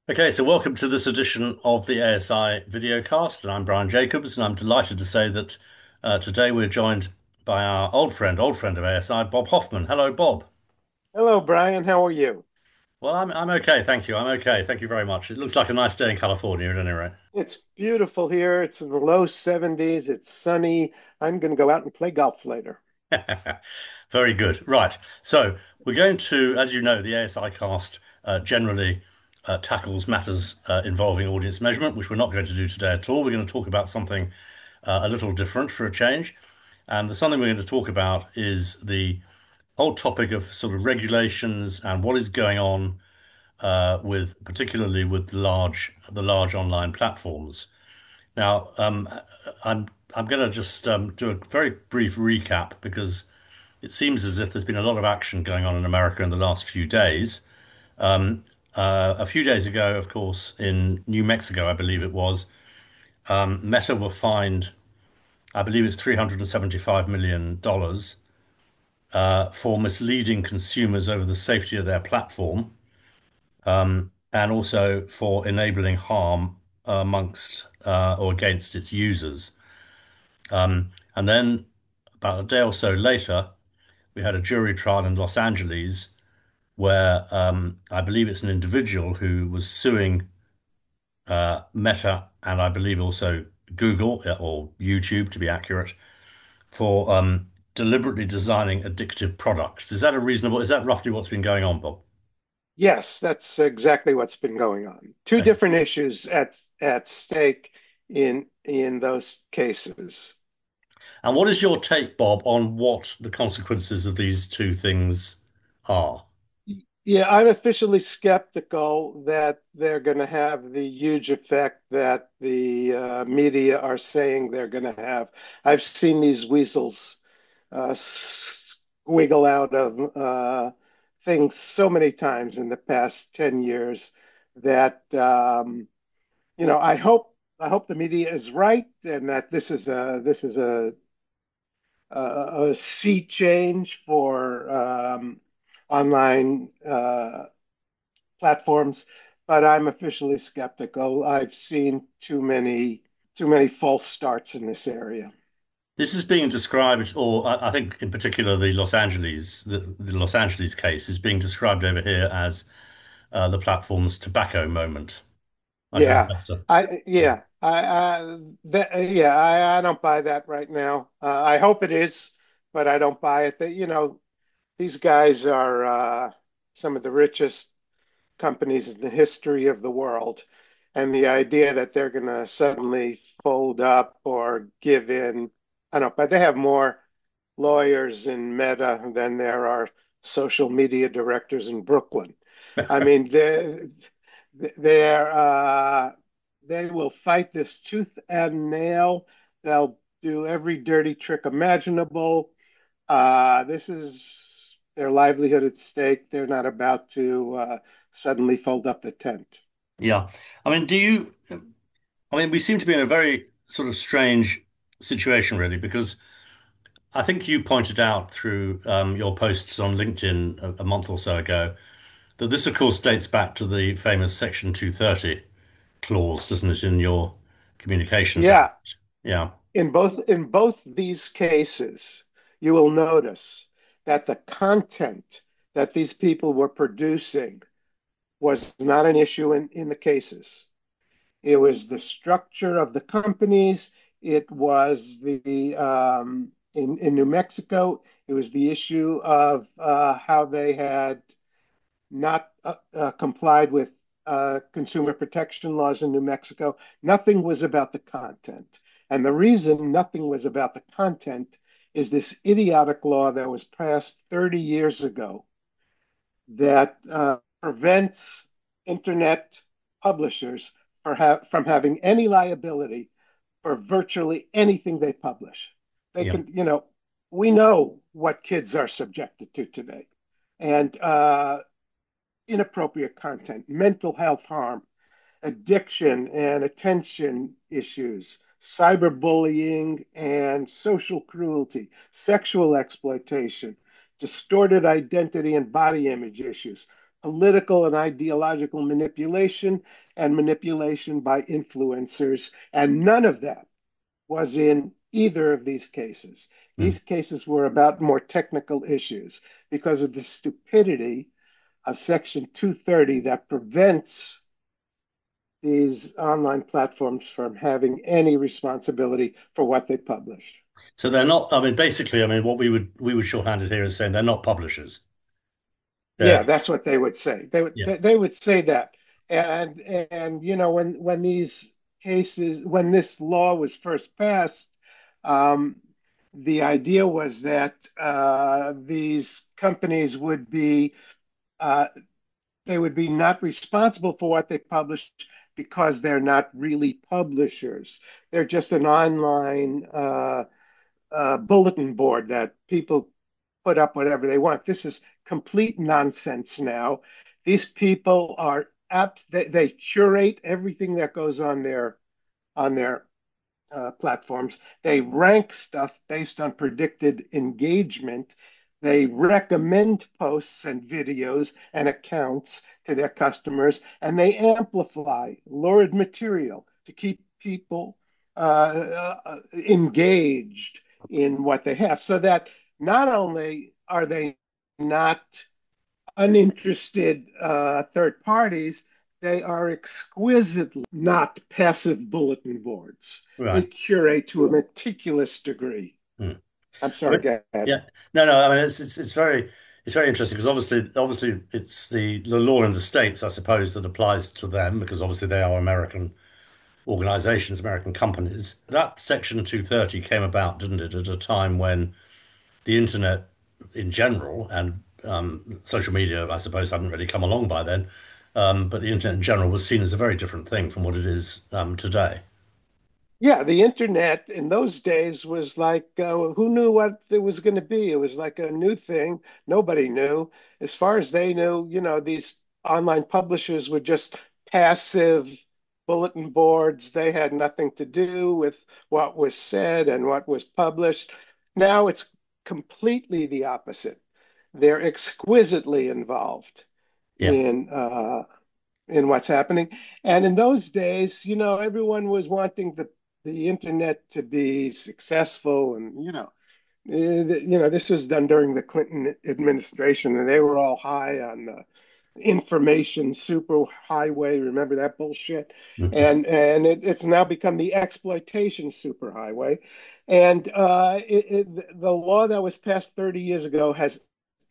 Okay, so welcome to this edition of the ASI videocast, and I'm Brian Jacobs, and I'm delighted to say that today we're joined by our old friend of ASI, Bob Hoffman. Hello, Bob. Hello, Brian. How are you? Well, I'm okay, thank you. I'm okay, thank you very much. It looks like a nice day in California, at any rate. It's beautiful here. It's in the low 70s. It's sunny. I'm going to go out and play golf later. Very good. Right. So we're going to, as you know, the ASI cast generally tackles matters involving audience measurement, which we're not going to do today at all. We're going to talk about something a little different for a change. And the something we're going to talk about is the whole topic of sort of regulations and what is going on with particularly with the large online platforms. Now, I'm going to just do a very brief recap because it seems as if there's been a lot of action going on in America in the last few days. A few days ago, of course, in New Mexico, I believe it was, Meta were fined, I believe it's $375 million for misleading consumers over the safety of their platform, and also for enabling harm amongst or against its users. And then about a day or so later, we had a jury trial in Los Angeles where I believe it's an individual who was suing Meta and I believe also Google or YouTube to be accurate for deliberately designing addictive products. Is that roughly what's been going on, Bob? Yes, that's exactly what's been going on. Two Okay. different issues at stake in those cases. And what is your take, Bob, on what the consequences of these two things are? Yeah, I'm officially skeptical that they're going to have the huge effect that the media are saying they're going to have. I've seen these weasels squiggle out of things so many times in the past 10 years that I hope the media is right and that this is a sea change for online platforms, but I'm officially skeptical. I've seen too many false starts in this area. This is being described, or I think in particular the Los Angeles case is being described over here as the platform's tobacco moment. I don't know if Yeah, that's a I yeah. yeah, I don't buy that right now. I hope it is, but I don't buy it. These guys are some of the richest companies in the history of the world. And the idea that they're going to suddenly fold up or give in, I don't know, but they have more lawyers in Meta than there are social media directors in Brooklyn. I mean, they're, they will fight this tooth and nail. They'll do every dirty trick imaginable. This is their livelihood at stake. They're not about to suddenly fold up the tent. Yeah. I mean, we seem to be in a very sort of strange situation, really, because I think you pointed out through your posts on LinkedIn a month or so ago that this, of course, dates back to the famous Section 230 clause, doesn't it, in your Communications Yeah, Act? Yeah. in both these cases, you will notice that the content that these people were producing was not an issue in the cases. It was the structure of the companies. It was in New Mexico. It was the issue of how they had not complied with consumer protection laws in New Mexico. Nothing was about the content. And the reason nothing was about the content is this idiotic law that was passed 30 years ago that prevents internet publishers from having any liability for virtually anything they publish. They Yeah. can, we know what kids are subjected to today. And inappropriate content, mental health harm, addiction and attention issues, cyberbullying and social cruelty, sexual exploitation, distorted identity and body image issues. political and ideological manipulation and manipulation by influencers. And none of that was in either of these cases. Mm. These cases were about more technical issues because of the stupidity of Section 230 that prevents these online platforms from having any responsibility for what they publish. So they're not, I mean, basically, I mean, what we would shorthand it here as saying they're not publishers. They're, Yeah, that's what they would say. yeah. They would say that. And you know when these cases when this law was first passed, um, the idea was that these companies uh, would be not responsible for what they publish because they're not really publishers. They're just an online bulletin board that people put up whatever they want. This is complete nonsense now. These people are apps, they curate everything that goes on their platforms. They rank stuff based on predicted engagement. They recommend posts and videos and accounts to their customers, and they amplify lurid material to keep people engaged in what they have, so that not only are they not uninterested third parties, they are exquisitely not passive bulletin boards. They Right. curate to a meticulous degree. Mm. I'm I sorry, mean, go ahead. yeah. No, no, I mean, it's very interesting because obviously, it's the law in the States, I suppose, that applies to them because obviously they are American organizations, American companies. That Section 230 came about, didn't it, at a time when the internet in general and social media, I suppose, hadn't really come along by then. But the internet in general was seen as a very different thing from what it is today. Yeah, the internet in those days was like, who knew what it was going to be? It was like a new thing. Nobody knew. As far as they knew, you know, these online publishers were just passive bulletin boards. They had nothing to do with what was said and what was published. Now it's completely the opposite. They're exquisitely involved Yeah, in what's happening. And in those days, you know, everyone was wanting the internet to be successful, and this was done during the Clinton administration, and they were all high on the information superhighway. Remember that bullshit? mhm. And it's now become the exploitation superhighway. And the law that was passed 30 years ago has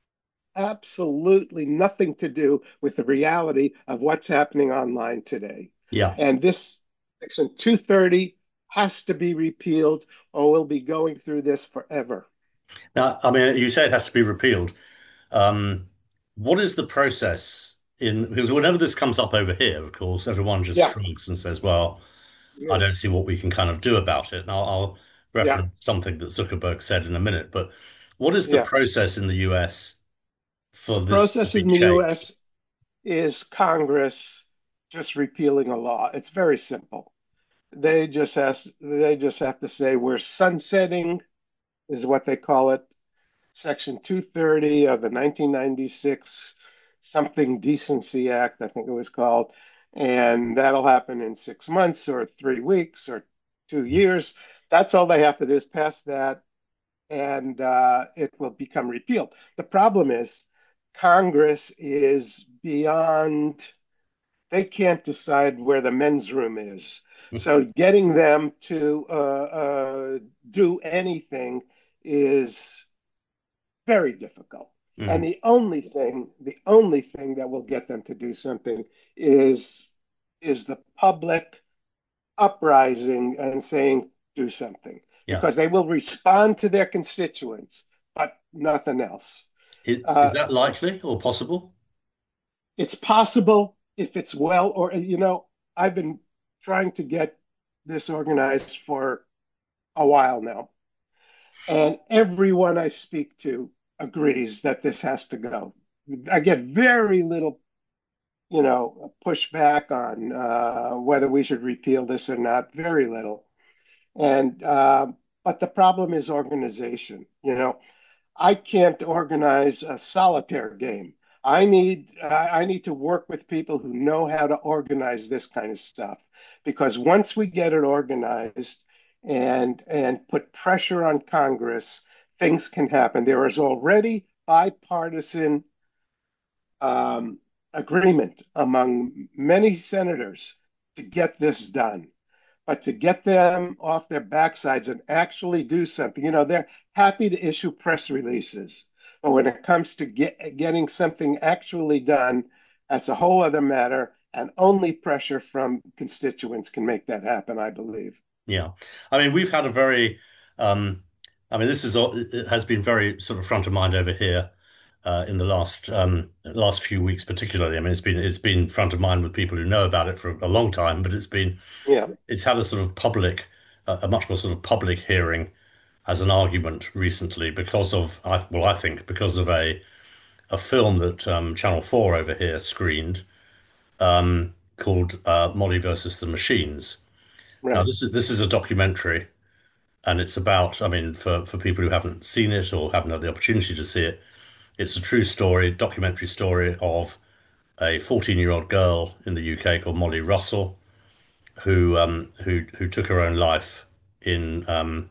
absolutely nothing to do with the reality of what's happening online today. Yeah. And this Section 230 has to be repealed, or we'll be going through this forever. Now, I mean, you say it has to be repealed. Um, what is the process in, because whenever this comes up over here, of course, everyone just Yeah, shrugs and says, well, I yeah, don't see what we can kind of do about it. Now, I'll yeah, reference something that Zuckerberg said in a minute, but what is the yeah. process in the US The for this to process be in the changed? US is Congress just repealing a law. It's very simple. They just have to say we're sunsetting, is what they call it, Section 230 of the 1996 Something Decency Act, I think it was called. And that'll happen in 6 months or 3 weeks or 2 years. That's all they have to do is pass that, and it will become repealed. The problem is Congress is beyond, they can't decide where the men's room is. So getting them to do anything is very difficult. And Mm, the only thing that will get them to do something is the public uprising and saying do something, yeah. because they will respond to their constituents, but nothing else. Is Uh, that likely or possible? it's possible if it's well, or I've been trying to get this organized for a while now, and everyone I speak to agrees that this has to go. I get very little, pushback on whether we should repeal this or not. Very little. And but the problem is organization. I can't organize a solitaire game. I need to work with people who know how to organize this kind of stuff, because once we get it organized and put pressure on Congress, things can happen. There is already bipartisan um, agreement among many senators to get this done. But to get them off their backsides and actually do something, they're happy to issue press releases. But when it comes to getting something actually done, that's a whole other matter. And only pressure from constituents can make that happen, I believe. Yeah. I mean, we've had a very, um, I mean, it has been very sort of front of mind over here in the last few weeks, particularly. I mean, it's been front of mind with people who know about it for a long time, but Yeah, it's had a sort of a much more sort of public hearing as an argument recently because of, I think because of a film that Channel 4 over here screened called Molly versus the Machines. Now, right. this is a documentary. And it's about, I mean, for people who haven't seen it or haven't had the opportunity to see it, it's a true story, documentary story of a 14-year-old girl in the UK called Molly Russell, who took her own life in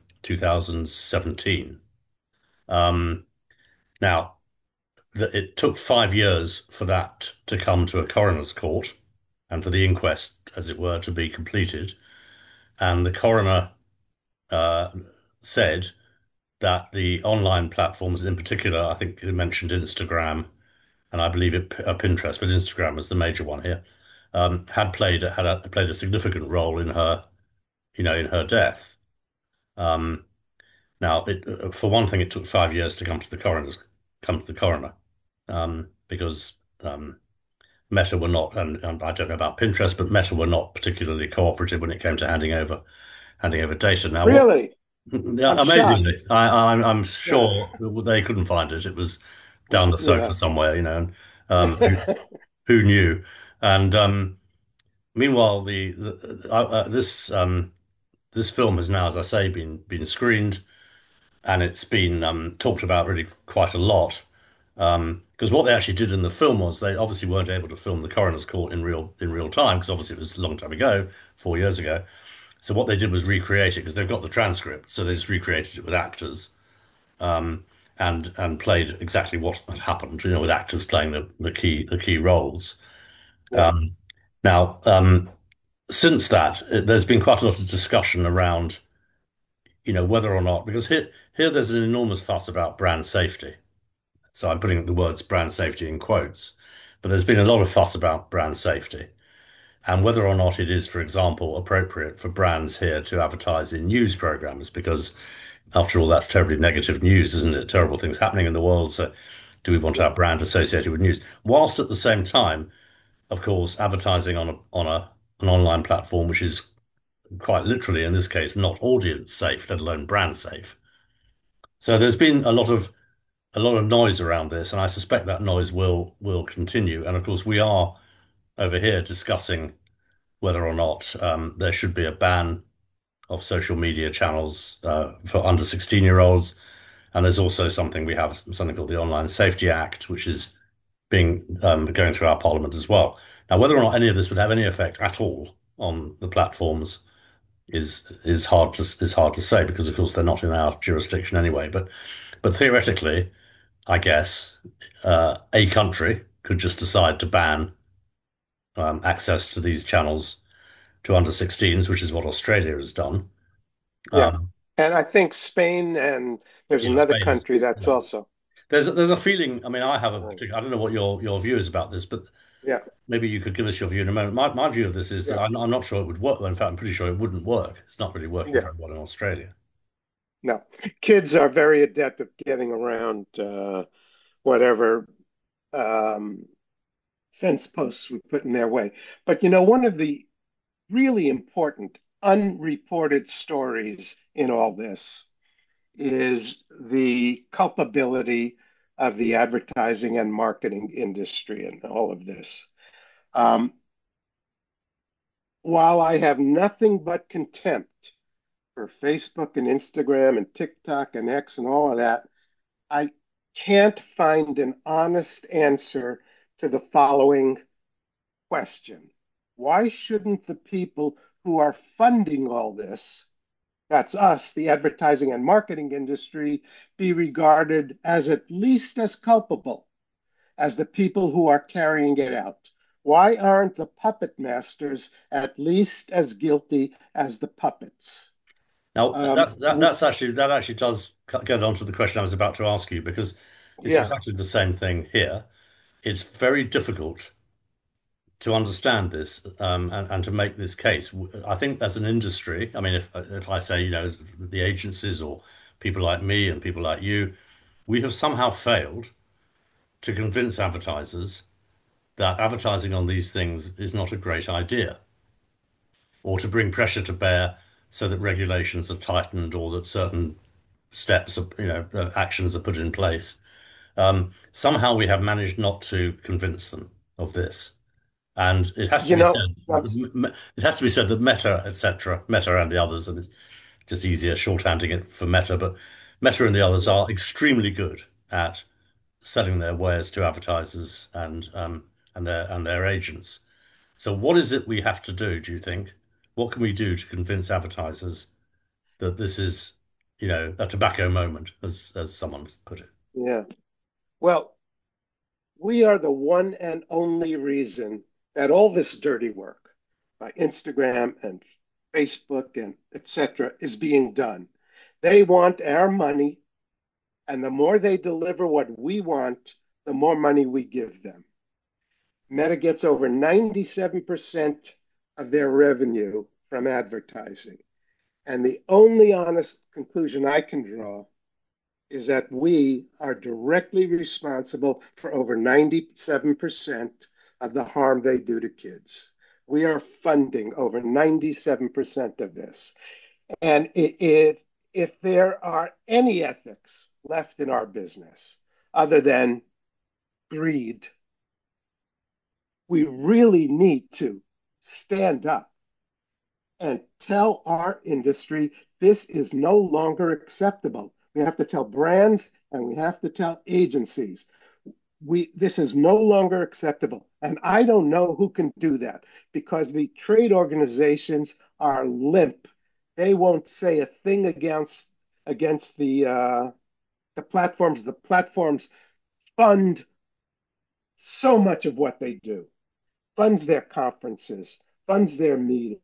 2017. Um, now, it took 5 years for that to come to a coroner's court and for the inquest, as it were, to be completed. And the coroner uh, said that the online platforms, in particular, I think you mentioned Instagram, and I believe Pinterest, but Instagram was the major one here, played a significant role in her death. Um, Now, for one thing, it took 5 years to come to the coroner, because Meta were not, and I don't know about Pinterest, but Meta were not particularly cooperative when it came to handing over data. Now, what Really? Yeah, I'm amazingly, shocked. I'm Yeah, sure they couldn't find it. It was down the sofa yeah, somewhere, and who knew? And meanwhile, this film has now, as I say, been screened, and it's been talked about really quite a lot. Because what they actually did in the film was they obviously weren't able to film the coroner's court in real time because obviously it was a long time ago, 4 years ago. So what they did was recreate it because they've got the transcript, so they just recreated it with actors and played exactly what had happened, with actors playing the key roles. yeah, Now, since that, there's been quite a lot of discussion around, whether or not, because here there's an enormous fuss about brand safety. So I'm putting the words brand safety in quotes, but there's been a lot of fuss about brand safety and whether or not it is, for example, appropriate for brands here to advertise in news programs, because after all, that's terribly negative news, isn't it? Terrible things happening in the world. So do we want yeah, our brand associated with news? Whilst at the same time, of course, advertising on an online platform, which is quite literally, in this case, not audience safe, let alone brand safe. So there's been a lot of noise around this, and I suspect that noise will continue. And of course, we are over here discussing whether or not there should be a ban of social media channels for under 16-year-olds. And there's also we have something called the Online Safety Act, which is being going through our parliament as well. Now, whether or not any of this would have any effect at all on the platforms is hard to say because, of course, they're not in our jurisdiction anyway. But theoretically, I guess a country could just decide to ban access to these channels to under 16s, which is what Australia has done. yeah. Um, And I think Spain and there's yeah, another Spain is. country that's Yeah. also. There's a feeling. I mean, I have a uh, particular. I don't know what your view is about this, but yeah, maybe you could give us your view in a moment. My view of this is that yeah, I'm not sure it would work. Well, in fact, I'm pretty sure it wouldn't work. It's not really working yeah. very well in Australia. No, kids are very adept at getting around whatever um, fence posts we put in their way. But one of the really important unreported stories in all this is the culpability of the advertising and marketing industry in all of this. Um, while I have nothing but contempt for Facebook and Instagram and TikTok and X and all of that, I can't find an honest answer to the following question. Why shouldn't the people who are funding all this, that's us, the advertising and marketing industry, be regarded as at least as culpable as the people who are carrying it out? Why aren't the puppet masters at least as guilty as the puppets? Now Um, that actually does get on to the question I was about to ask you because it's yeah, exactly the same thing here. It's very difficult to understand this and to make this case. I think as an industry, I mean, if I say, the agencies or people like me and people like you, we have somehow failed to convince advertisers that advertising on these things is not a great idea, or to bring pressure to bear so that regulations are tightened or that certain steps, actions are put in place. Somehow we have managed not to convince them of this. And it has to you be know, said, it has to be said that Meta, etc., Meta and the others, and it's just easier shorthanding it for Meta, but Meta and the others yeah, are extremely good at selling their wares to advertisers and their agents. So what is it we have to do you think? What can we do to convince advertisers that this is, a tobacco moment, as someone's put it? yeah. Well, we are the one and only reason that all this dirty work by Instagram and Facebook and etc. is being done. They want our money, and the more they deliver what we want, the more money we give them. Meta gets over 97% of their revenue from advertising. And the only honest conclusion I can draw is that we are directly responsible for over 97% of the harm they do to kids. We are funding over 97% of this. And if there are any ethics left in our business other than greed, we really need to stand up and tell our industry this is no longer acceptable. We have to tell brands and we have to tell agencies this is no longer acceptable. And I don't know who can do that because the trade organizations are limp. They won't say a thing against the platforms. The platforms fund so much of what they do, funds their conferences, funds their meetings.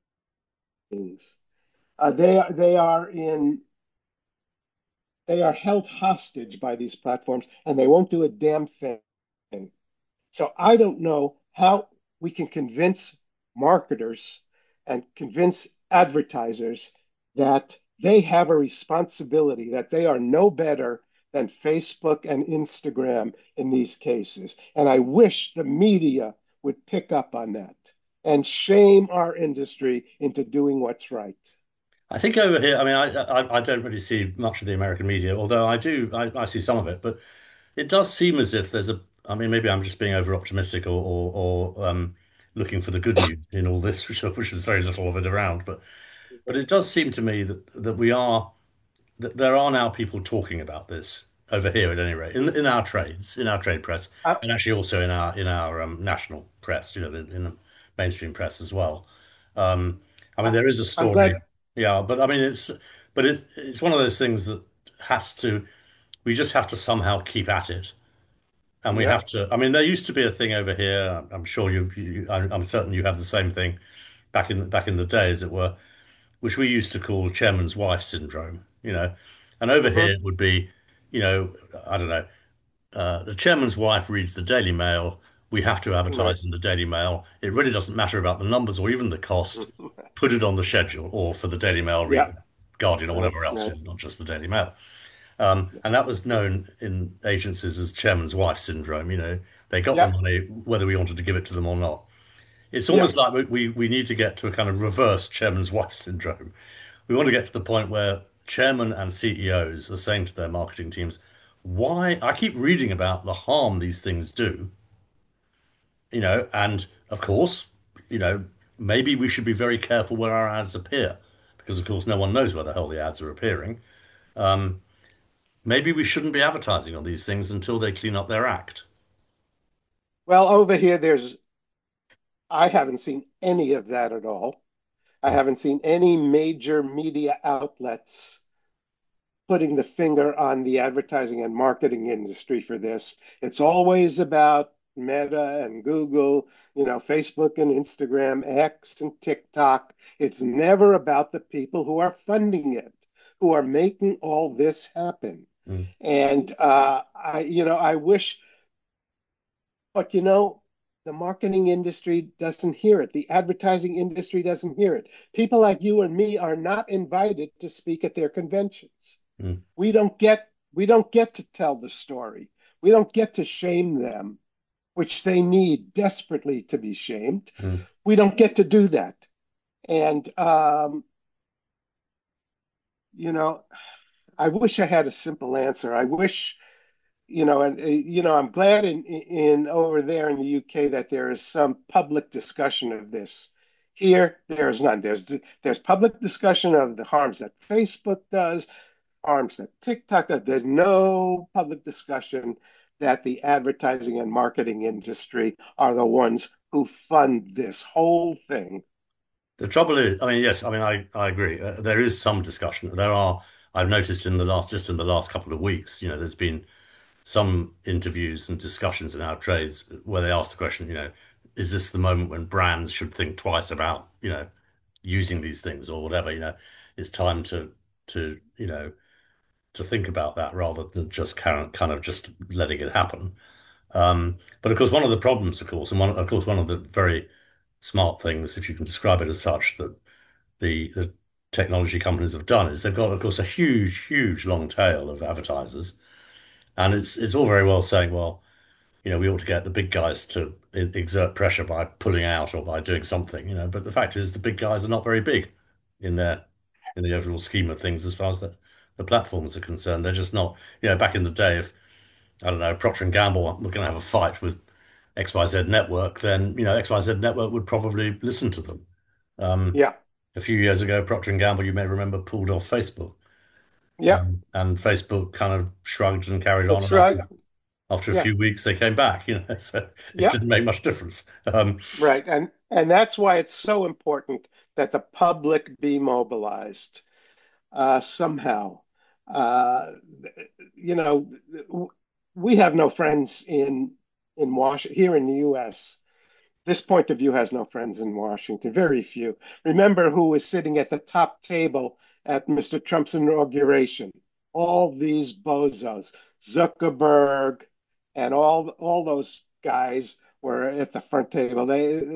They are held hostage by these platforms, and they won't do a damn thing. So I don't know how we can convince marketers and convince advertisers that they have a responsibility, that they are no better than Facebook and Instagram in these cases. And I wish the media would pick up on that and shame our industry into doing what's right. I think over here, I mean, I don't really see much of the American media, although I see some of it, but it does seem as if there's a, I mean, maybe I'm just being over optimistic or looking for the good news in all this, which is very little of it around, but it does seem to me that there are now people talking about this over here at any rate, in our trades, in our trade press, I, and actually also in our national press, in the mainstream press as well. I mean, I, there is a I'm story, glad. yeah, but I mean, it's one of those things that has to, we just have to somehow keep at it. And we have Yep. to. I mean, there used to be a thing over here. I'm sure I'm certain you have the same thing back in the day, as it were, which we used to call chairman's wife syndrome. And over here Hmm. it would be, I don't know, the chairman's wife reads the Daily Mail. We have to Right. advertise in the Daily Mail. It really doesn't matter about the numbers or even the cost. Put it on the schedule, or for the Daily Mail, read Yep. the Guardian or Right. whatever else, Right. not just the Daily Mail. And that was known in agencies as chairman's wife syndrome. They got the Yep. money whether we wanted to give it to them or not. It's almost Yep. like we need to get to a kind of reverse chairman's wife syndrome. We want to get to the point where chairman and CEOs are saying to their marketing teams, why I keep reading about the harm these things do, and of course, you know, maybe we should be very careful where our ads appear, because of course no one knows where the hell the ads are appearing. Maybe we shouldn't be advertising on these things until they clean up their act. Well, over here, I haven't seen any of that at all. I haven't seen any major media outlets putting the finger on the advertising and marketing industry for this. It's always about Meta and Google, Facebook and Instagram, X and TikTok. It's never about the people who are funding it, who are making all this happen. Mm, And I wish, but the marketing industry doesn't hear it. The advertising industry doesn't hear it. People like you and me are not invited to speak at their conventions. mm, We don't get to tell the story. We don't get to shame them, which they need desperately to be shamed. mm. We don't get to do that. And you know, I wish I had a simple answer. I wish, I'm glad in over there in the UK that there is some public discussion of this. Here, there is none. There's public discussion of the harms that Facebook does, harms that TikTok does. There's no public discussion that the advertising and marketing industry are the ones who fund this whole thing. The trouble is, I mean, yes, I mean, I agree. There is some discussion. I've noticed just in the last couple of weeks, there's been some interviews and discussions in our trades where they ask the question, is this the moment when brands should think twice about, using these things or whatever, it's time to think about that rather than just kind of just letting it happen. But of course, one of the problems, of course, and of course, one of the very smart things, if you can describe it as such, that the technology companies have done is they've got, of course, a huge, huge long tail of advertisers, and it's all very well saying, well, we ought to get the big guys to exert pressure by pulling out or by doing something, But the fact is, the big guys are not very big in their in the overall scheme of things as far as the platforms are concerned. They're just not, back in the day, if I don't know, Procter and Gamble were going to have a fight with XYZ Network, then XYZ Network would probably listen to them. Um, Yeah, a few years ago, Procter and Gamble, you may remember, pulled off Facebook, yeah. and Facebook kind of shrugged and carried on. That's And right. after a Yeah, few weeks, they came back. So it yeah. didn't make much difference. Right. And that's why it's so important that the public be mobilized somehow. Uh, you know, we have no friends in Washington here in the U.S. This point of view has no friends in Washington, very few. Remember who was sitting at the top table at Mr. Trump's inauguration? All these bozos, Zuckerberg, and all those guys were at the front table.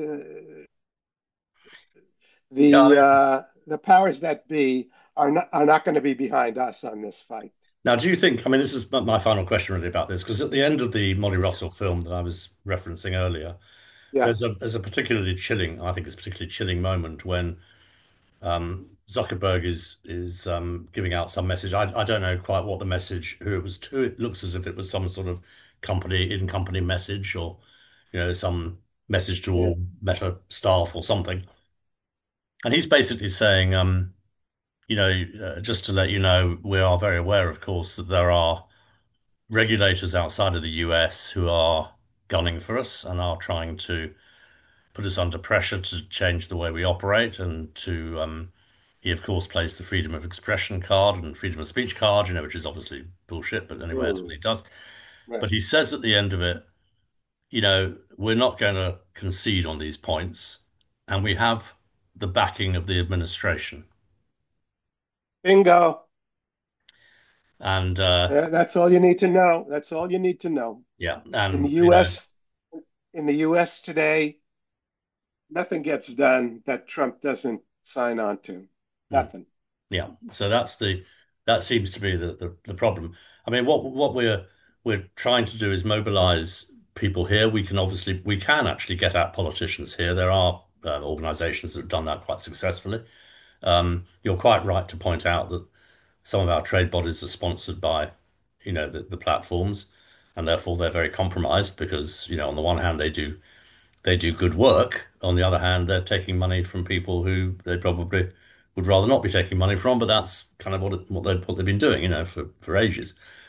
Yeah, I mean, The powers that be are not going to be behind us on this fight. now, do you think, I mean, this is my final question really about this, because at the end of the Molly Russell film that I was referencing earlier, Yeah, there's a particularly chilling, I think it's a particularly chilling moment when Zuckerberg is giving out some message. I don't know quite what the message, who it was to. It looks as if it was some sort of in-company message, or some message to yeah. all Meta staff or something. And he's basically saying, just to let you know, we are very aware, of course, that there are regulators outside of the US who are gunning for us and are trying to put us under pressure to change the way we operate and to he of course plays the freedom of expression card and freedom of speech card, which is obviously bullshit, but anyway, that's what Mm, he does. But right. he says at the end of it, we're not going to concede on these points, and we have the backing of the administration. Bingo. And That's all you need to know. That's all you need to know. yeah, In the and U.S., in the U.S. today, nothing gets done that Trump doesn't sign on to. mm, Nothing. yeah. So that seems to be the problem. I mean, what we're trying to do is mobilize people here. We can actually get at politicians here. There are organizations that have done that quite successfully. You're quite right to point out that some of our trade bodies are sponsored by, the platforms, and therefore they're very compromised because, on the one hand they do good work. On the other hand, they're taking money from people who they probably would rather not be taking money from, but that's kind of what they've been doing, for ages.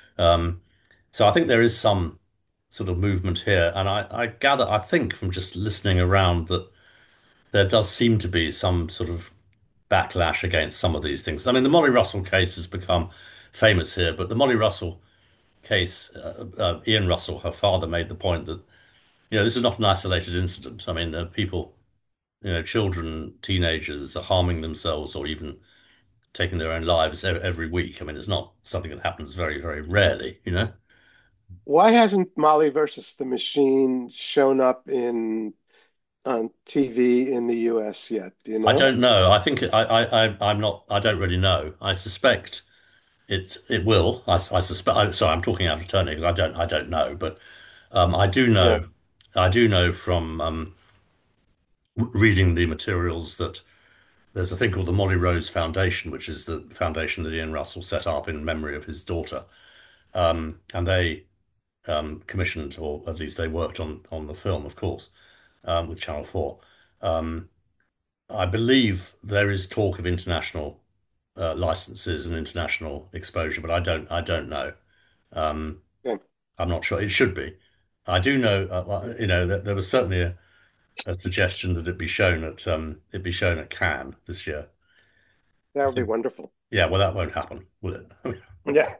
Um, so I think there is some sort of movement here, and I gather, I think from just listening around that there does seem to be some sort of backlash against some of these things. I mean, the Molly Russell case has become famous here, but the Molly Russell case, Ian Russell, her father, made the point that, this is not an isolated incident. I mean, people, children, teenagers are harming themselves or even taking their own lives every week. I mean, it's not something that happens very, very rarely. Why hasn't Molly versus the Machine shown up in on TV in the US yet? Do you I know? don't know. I think I'm not. I don't really know. I suspect it will. I suspect. Sorry, I'm talking out of turn because I don't know. But I do Yeah. know. I do know from reading the materials that there's a thing called the Molly Rose Foundation, which is the foundation that Ian Russell set up in memory of his daughter. And they commissioned, or at least they worked on the film, of course, with Channel 4. Um, I believe there is talk of international licenses and international exposure, but I don't know. Um, Okay. I'm not sure. It should be. I do know, well, that there was certainly a suggestion that it be shown at Cannes this year. That I would be think, wonderful. yeah, well, that won't happen, will it? Yeah.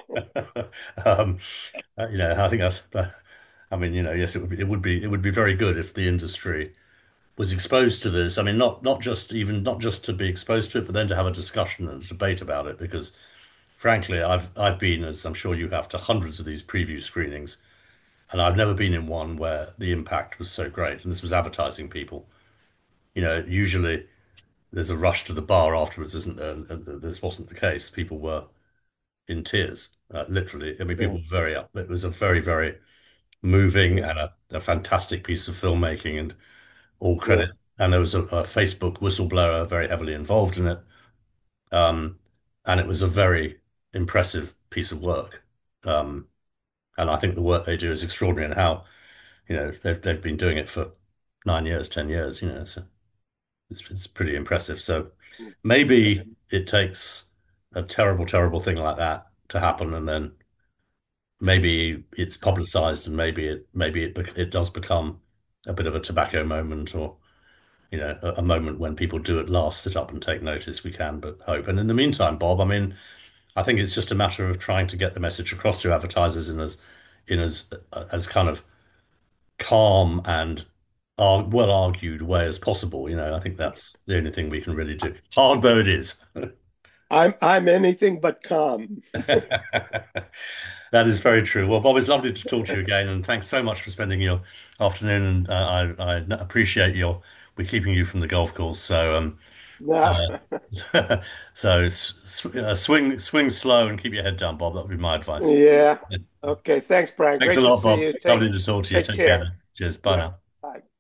Um, I think I mean, yes, it would be very good if the industry was exposed to this. I mean, not just to be exposed to it, but then to have a discussion and a debate about it. Because frankly, I've been, as I'm sure you have, to hundreds of these preview screenings, and I've never been in one where the impact was so great. And this was advertising people. Usually there's a rush to the bar afterwards, isn't there? And this wasn't the case. People were in tears, literally. I mean, people Yeah. were very up. It was a very, very moving Yeah. and a fantastic piece of filmmaking, and all Yeah. credit. And there was a Facebook whistleblower very heavily involved in it. Um, and it was a very impressive piece of work. Um, and I think the work they do is extraordinary, and how, they've been doing it for 9 years, 10 years, so it's pretty impressive. So Yeah. maybe it takes a terrible, terrible thing like that to happen, and then maybe it's publicized, and maybe it does become a bit of a tobacco moment, or a moment when people do at last sit up and take notice. We can but hope. And in the meantime, Bob, I mean, I think it's just a matter of trying to get the message across to advertisers in as kind of calm and well argued way as possible. I think that's the only thing we can really do, hard though it is. I'm anything but calm. That is very true. Well, Bob, it's lovely to talk to you again, and thanks so much for spending your afternoon. And I appreciate we're keeping you from the golf course. So No. uh, so swing slow and keep your head down, Bob. That would be my advice. Yeah. Okay. Thanks, Brian. Thanks a Great to lot, see Bob. you. Lovely to talk to you. Take Take care care. then. Cheers. Bye Yeah. now. Bye.